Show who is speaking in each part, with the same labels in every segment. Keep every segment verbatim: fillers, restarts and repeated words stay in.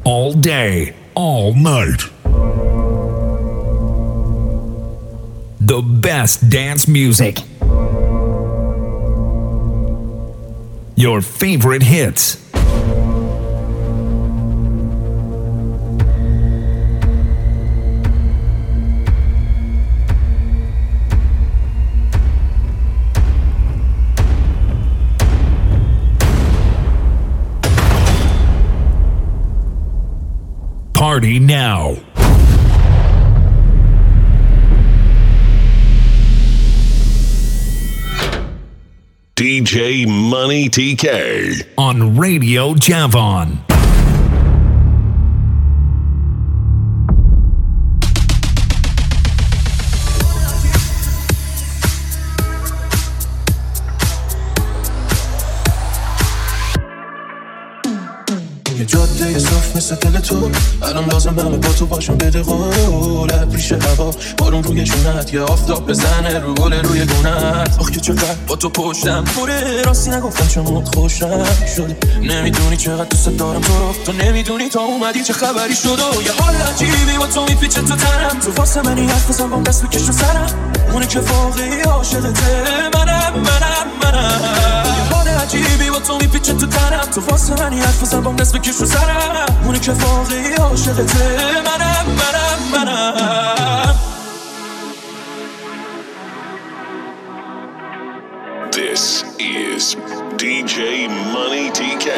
Speaker 1: all day, all night. The best dance music. Your favorite hits. Party now.
Speaker 2: D J Money T K
Speaker 1: on Radio Javon.
Speaker 3: یه جاده صاف مثل دل تو الان لازم همه با تو باشم بده قول ریش هوا بارون روی جونت یه آفتاب بزنه رو گل روی گونت آخ که چقدر با تو پشتم پوره راستی نگفتم چون خوشم شده نمیدونی چقدر دوست دارم تو رو تو نمیدونی تا اومدی چه خبری شد و یه حال عجیبی با تو میپیچه تو تنم تو واسه منی حرف بزن بام دست بکش رو سرم اونی که واقعی عاشقته منم منم منم یه حال عجیبی با تو میپیچه تو تنم تو واسه منی حرف بزن بام دست بکش رو سرم اونی که واقعی عاشقته منم منم منم
Speaker 2: This is D J Money T K.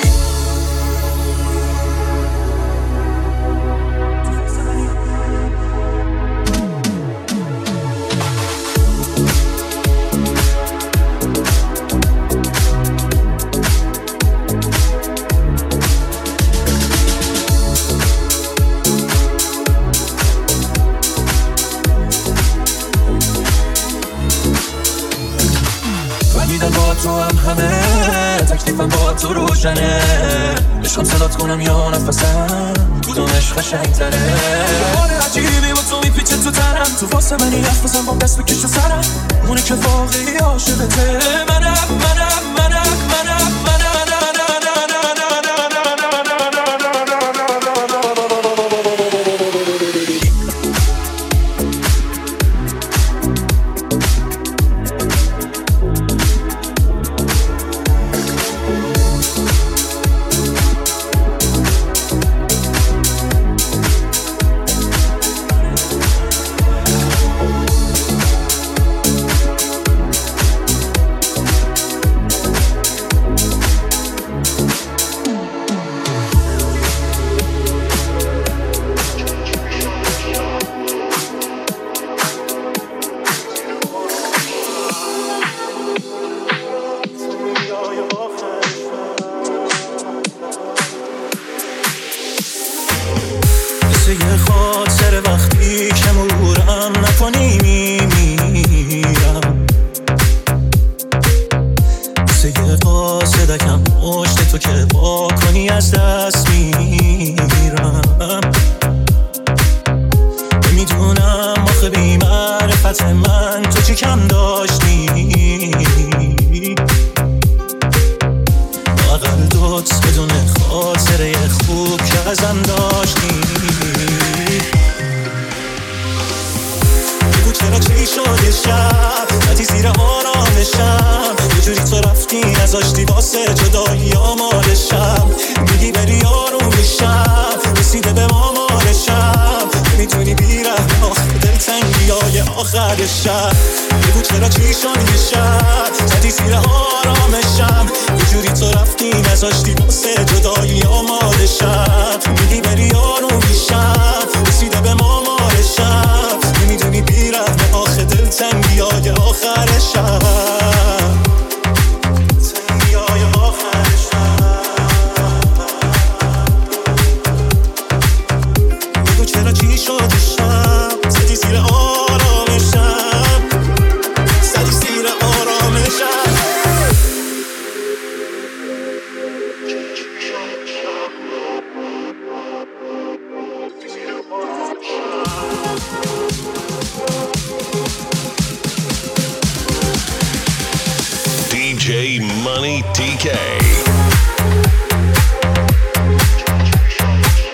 Speaker 3: تو هم همه تکلیفم با تو روشنه بشم صدات کنم یا نفسم کدومش قشنگ‌تره حال عجیبی با تو میپیچه تو تنم تو واسه منی حرف بزن بام دست بکش رو سرم اونی که واقعی عاشقته منم منم منم منم منم
Speaker 2: D J Money T K.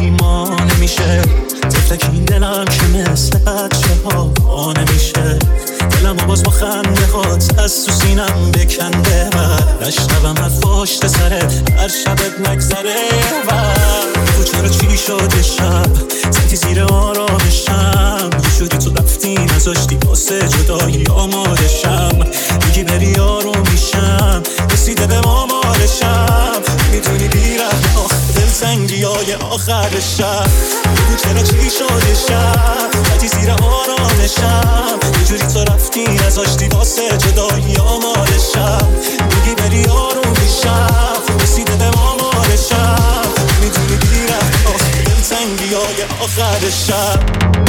Speaker 4: ما نمیشه، طفلک این دلم که مثل بچه ها ما نمیشه. دلم و باز با خنده هات از تو سینم بکنده و نشنوم حرفاش سرت هر شبت نگذره و تو چرا چی شده شب زدی زیر آرامشم، یه جوری تو رفتی نذاشتی واسه جدایی آمادشم. میگی بری آروم میشم رسیده به مامالشم، میدونی بیرحم آخ دلتنگی های آخر شب. بگو چرا چی شده شب زدی زیر آرامشم، یه جوری تو رفتی نذاشتی واسه جدایی آمادشم. میگی بری آروم میشم رسیده به مامالشم، میدونی بیرحم آخ دلتنگی های آخر شب.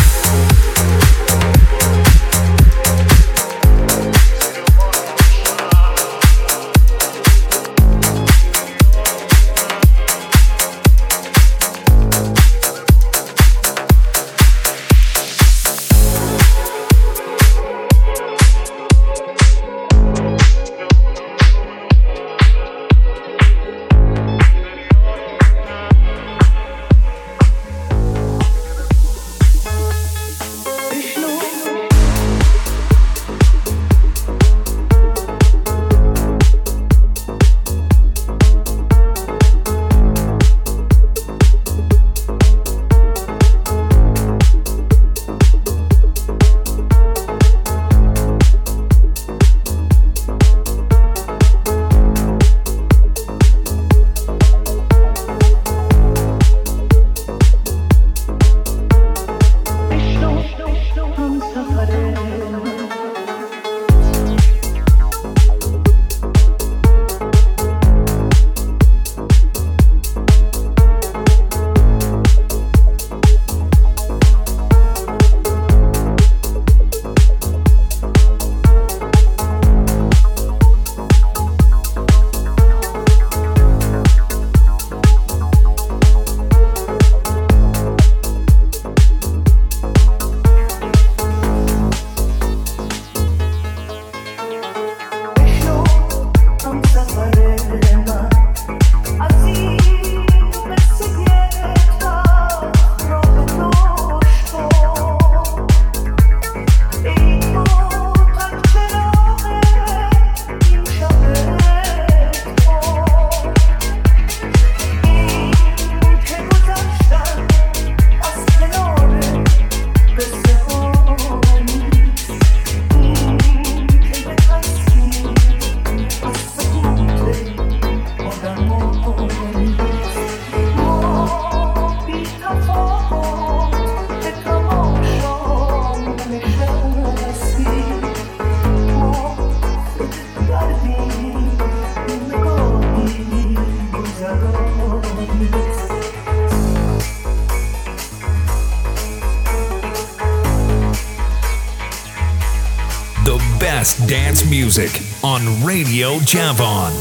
Speaker 1: Best dance music on Radio Javon.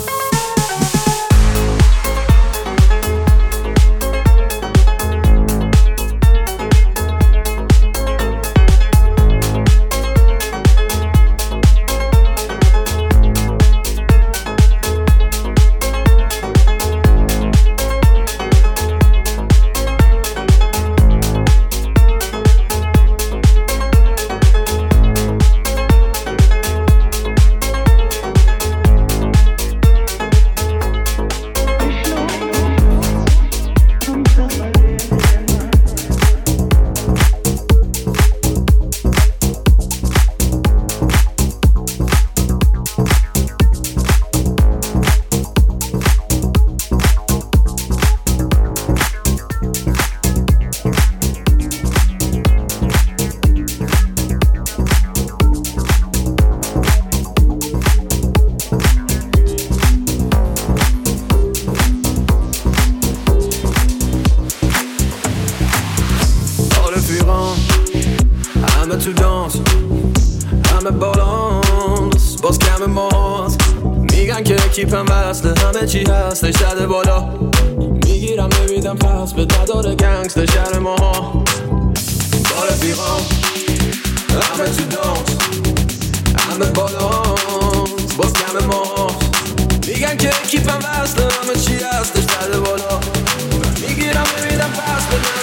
Speaker 5: تو دانس همه بالانس باز کم ماست، میگن که کیپم وصله همه چی هستش زده بالا، میگیرم نمیدم پس به نداره گنگستر شهر ماها. با رفیقام همه تو دانس همه بالانس باز کم ماست، میگن که کیپم وصله همه چی هستش زده بالا، میگیرم نمیدم پس به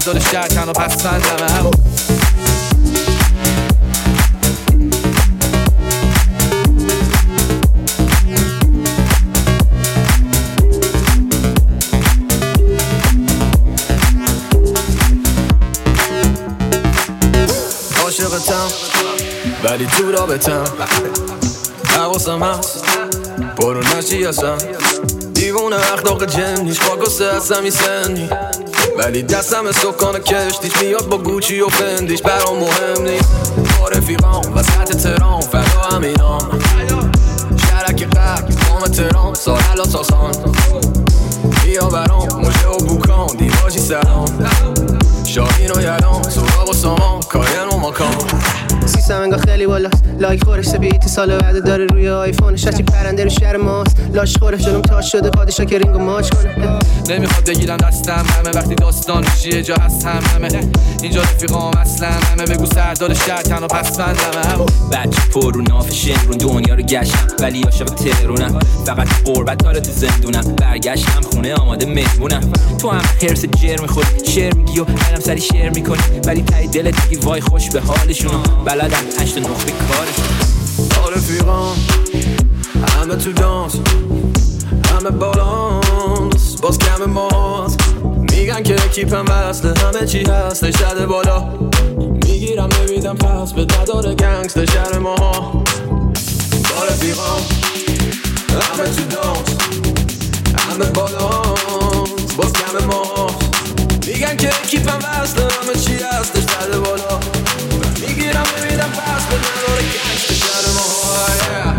Speaker 5: سردار شهر تنها پسندمه.
Speaker 6: عاشقتم ولی تو رابطم، حواسم هست برو نشی اصلا، دیوونه اخلاق جنیش خاکسته هستم این سنی، ولی دستم سکان کشتیش میاد با گوچی و فندیش برام مهم نیست. با رفیقام وسط ترام فدا همینام، شرک قرق قام ترام سارلا ساسان، بیا برام مجه و بوکان دیواجی سلام، شاهین و یلام سراغ و سامان کارین و مکان.
Speaker 7: سیستم انگاه خیلی بالاست، لایک خورش بیتی سال بعده داره روی آیفونش، هرچی پرنده رو شهر ماست، لاش خورش جلوم تاش شده پادشا که رینگو ماچ کنه.
Speaker 5: نمیخواد بگیرم دستم همه وقتی داستان میشه جا هست هم همه، اینجا رفیقام اصلا همه، بگو سردار شهر تنها پسندمه.
Speaker 8: بچه پر رو ناف شمرون دنیا رو گشتم ولی عاشق ترونم، فقط قربت داره تو زندونم، برگشتم خونه آماده مهمونم. تو هم هرس جر میخوری شعر میگی و هرم سری شعر میکنی، ولی تایی دلت میگی وای خوش به حالشون، بلدم هشت نخبی کارشون.
Speaker 6: با رفیقام همه تو دانس، همه بالاست باز کم ماست، میگن که اکیپم وصله همه چی هست شده بالا، میگیرم نمیدم پس به نداره گنگست شهر ماها. با رفیقام همه تو دانس، همه بالاست باز کم ماست، میگن که اکیپم وصله همه چی هست شده بالا، میگیرم نمیدم پس به نداره گنگست شهر ماها.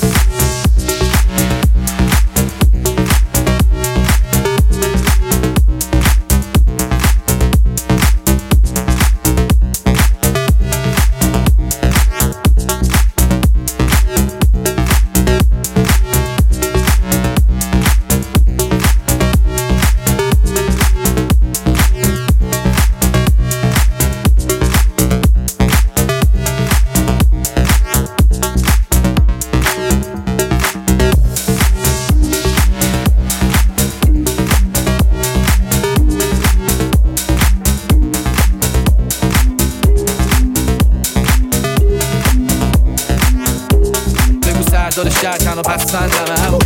Speaker 5: سردار شهر تنها پسندمه.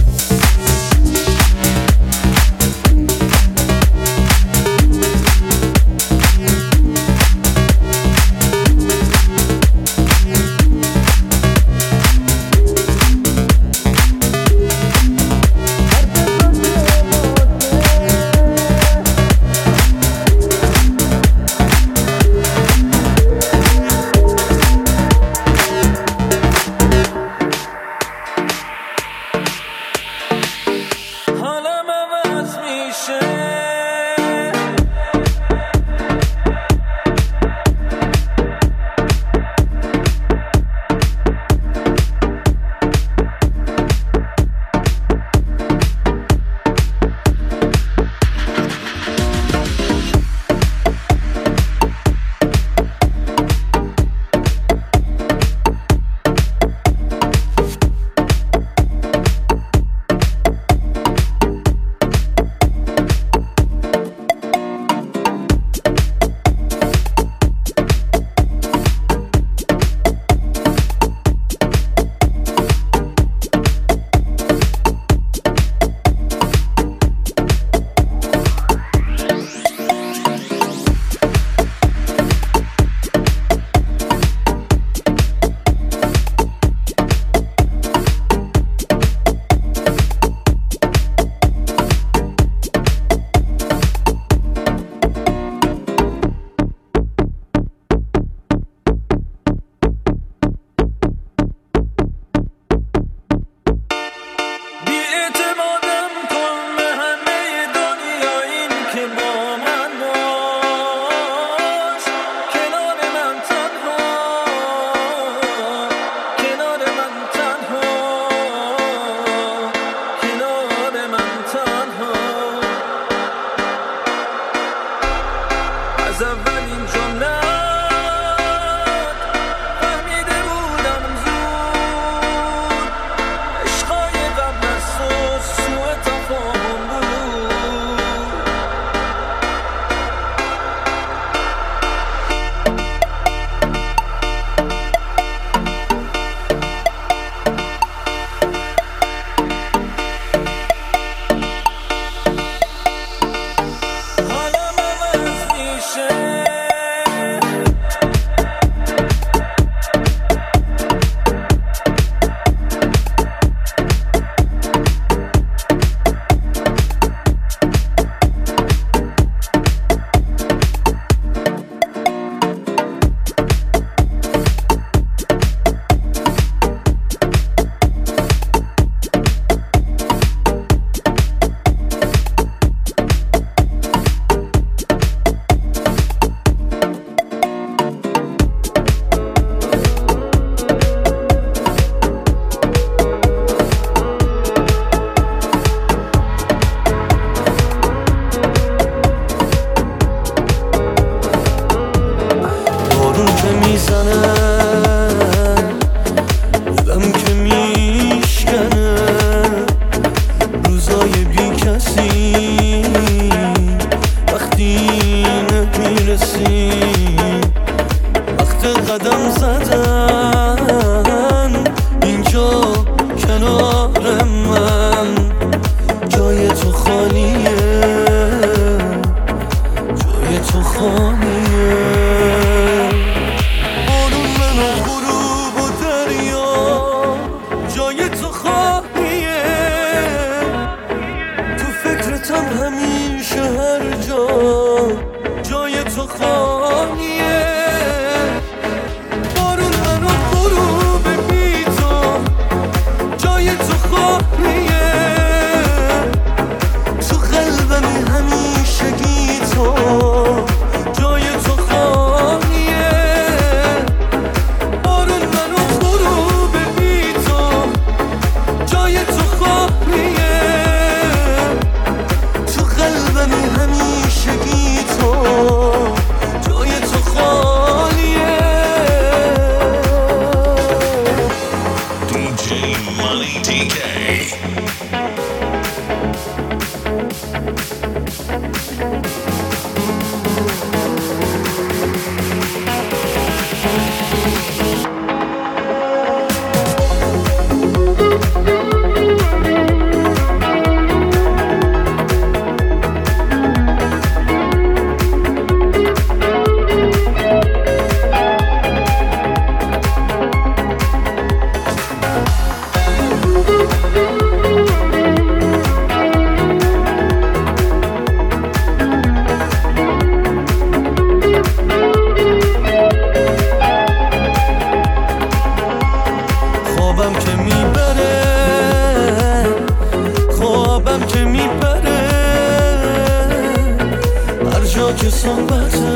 Speaker 9: جا که صحبته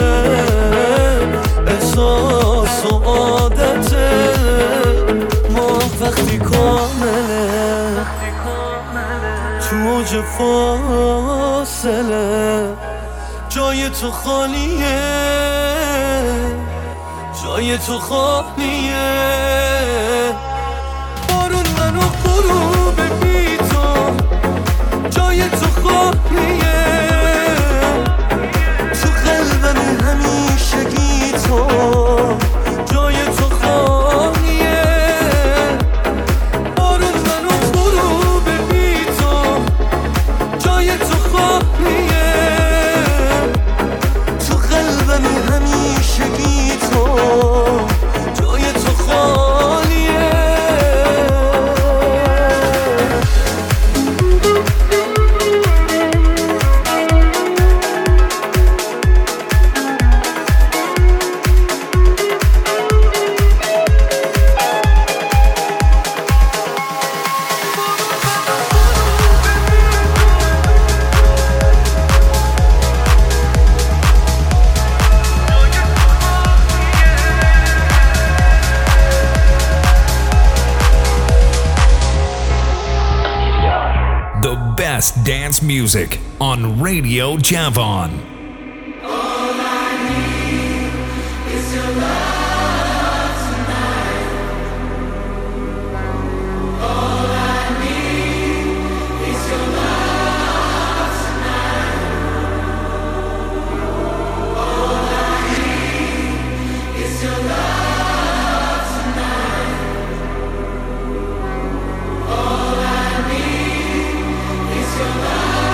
Speaker 9: احساس و عادته ما وقتی کامله تو اوج فاصله جای تو خالیه جای تو خالیه بارون منو غروب بی تو جای تو خالیه تو قلبم همیشگی تو جای تو خالیه بارون منو غروب بی تو جای تو خالیه تو قلبم همیشگی تو جای تو خالیه
Speaker 1: Dance music on Radio Javon.
Speaker 10: All I need is your love tonight. All I need is your love tonight. All I need is your love tonight. All I need is your love.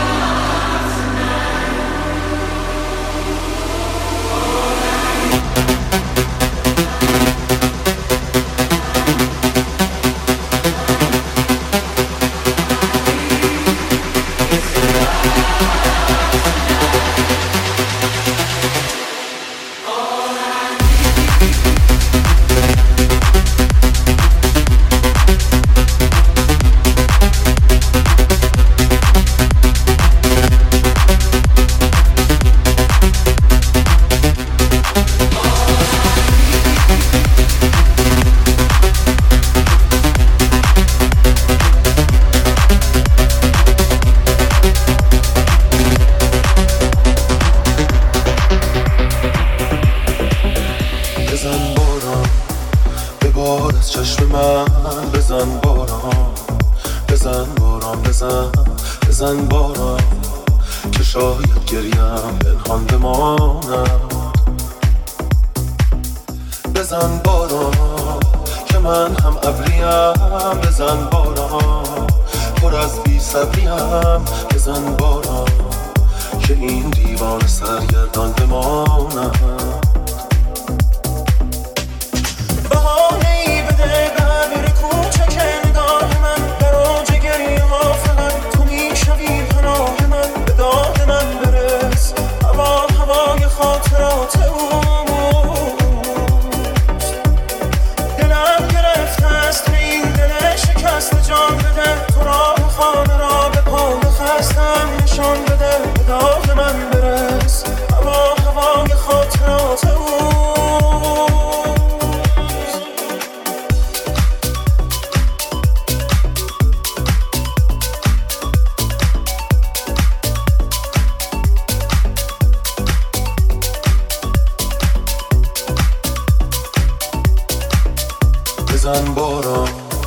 Speaker 3: بزن باران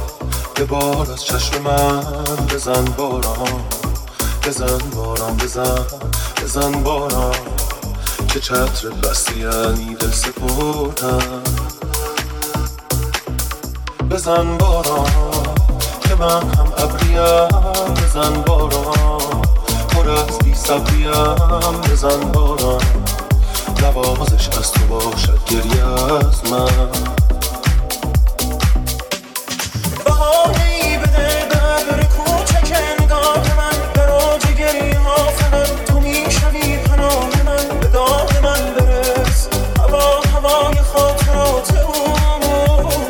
Speaker 3: یه بار از چشم من بزن باران بزن باران بزن بزن باران که چتر بستی یعنی دل سپردم بزن باران که من هم ابریم بزن باران پر از بی صبریم بزن باران نوازش از تو باشد گریه از من
Speaker 9: بهانه‌ای بده به ابر کوچک نگاه من در اوج گریه ها فقط تو میشوی پناه من به داد من برس هوا هوای خاطرات اوست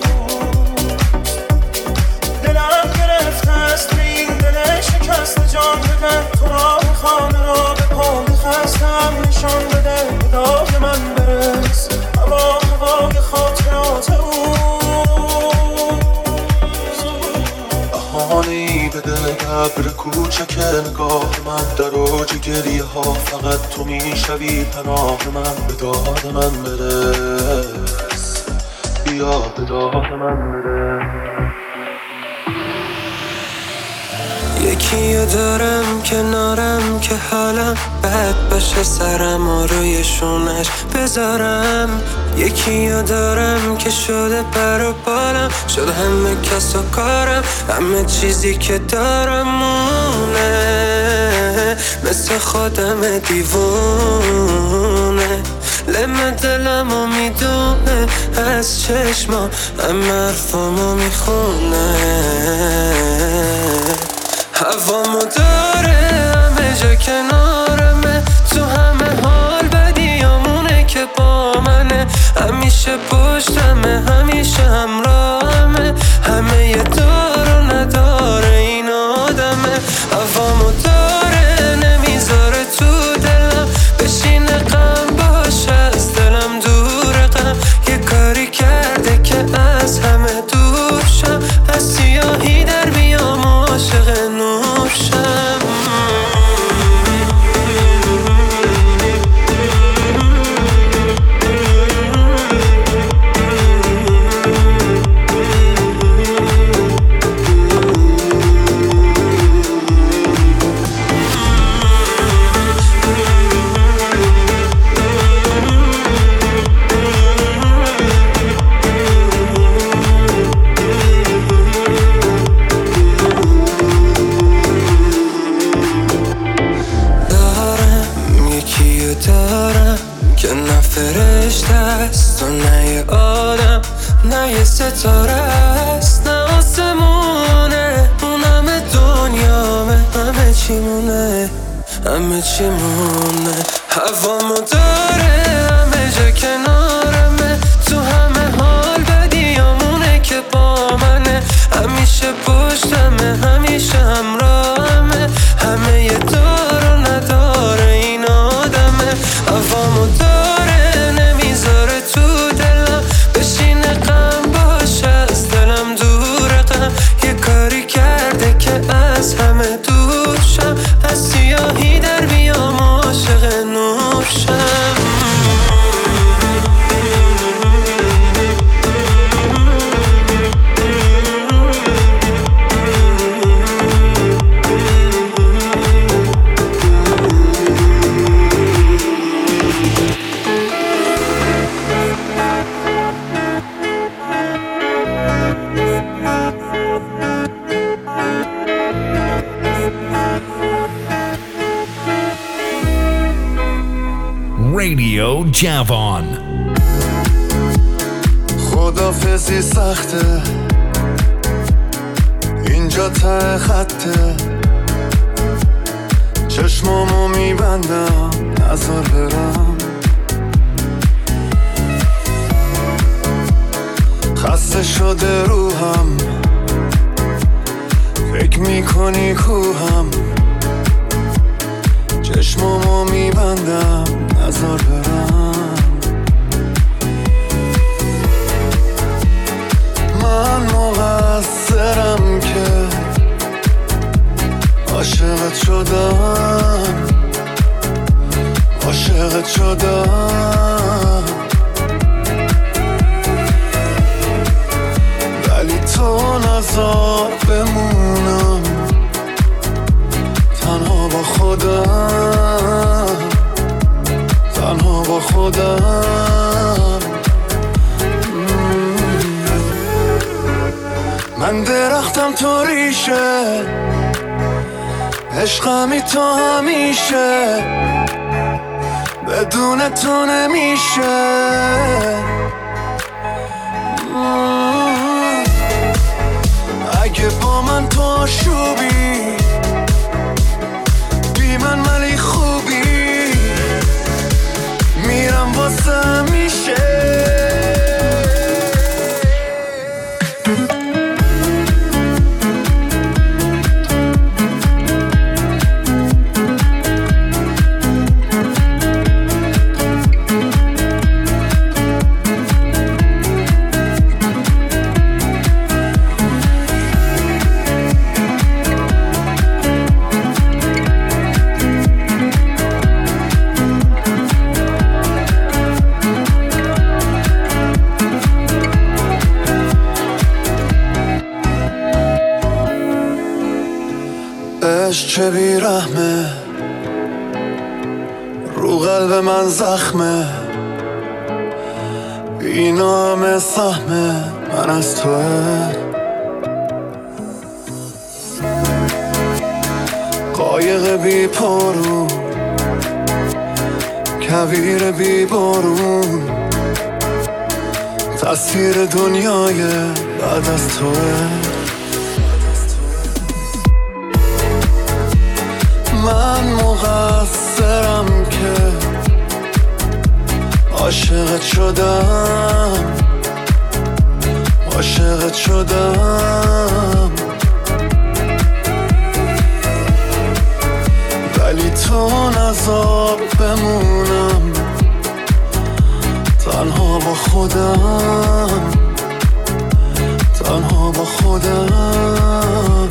Speaker 9: دلم گرفته است به این دل شکست جان بده تو راه خانه را به پا میخواد دستم نشان بده به داد من برس هوا هوای خاطرات
Speaker 3: بهانه‌ای بده قبر کوچک نگاه من در اوج گریه ها فقط تو میشوی پناه من به داد من برس بیا به داد من برس
Speaker 11: یکیو دارم کنارم که حالم بد باشه سرم و روی شونش بذارم یکیو دارم که شده پر و بالم شده همه کس و کارم همه چیزی که دارم مونه مثل خودم دیوونه لم دلم و میدونه از چشما همه حرفامو میخونه هوامو داره همه جا کنارمه تو همه حال بدیامونه که با منه همیشه پشتمه همیشه همراهمه همه یه دار و نداره این آدمه هوامو داره نمیذاره تو دلم بشینه غم باشه از دلم دور غم یه کاری کرده که از همه دور شم از سیاهی در بیام عاشق نور شم فرشته است و نه یه آدم نه یه ستاره است نه آسمونه اون همه دنیامه همه چی مونه همه چی مونه هوامو داره همه جا کنارمه تو همه حال بدیامونه که با منه همیشه پشتمه همیشه همراهمه همه یه دار و نداره این آدمه هوامو داره از همه دور شم از سیاهی در بیام عاشق نور شم
Speaker 1: Radio Javon.
Speaker 12: خدافزی سخته اینجا ته خطه چشمامو میبندم نذار برم خسته شده روحم فکر میکنی کوهم چشمامو میبندم نذار برم من مقصرم که عاشقت شدم عاشقت شدم ولی تو نذار بمونم تنها با خودم تنها با خودم من درختم تو ریشه عشقمی تو همیشه بدون تو نمیشه اگه با من تو آشوبی بی من ولی خوبی میرم واسه میشه که بیرحمه رو قلب من زخمه اینا همه سهمه من از توه قایق بی پارو کویر بی بارون تصویر دنیای بعد از توه من مقصرم که عاشقت شدم عاشقت شدم ولی تو نذار بمونم تنها با خودم تنها با خودم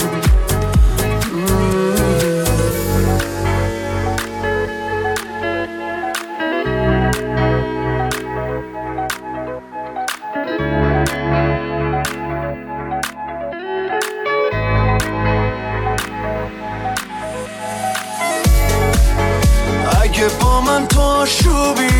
Speaker 12: اگه با من تو آشوبی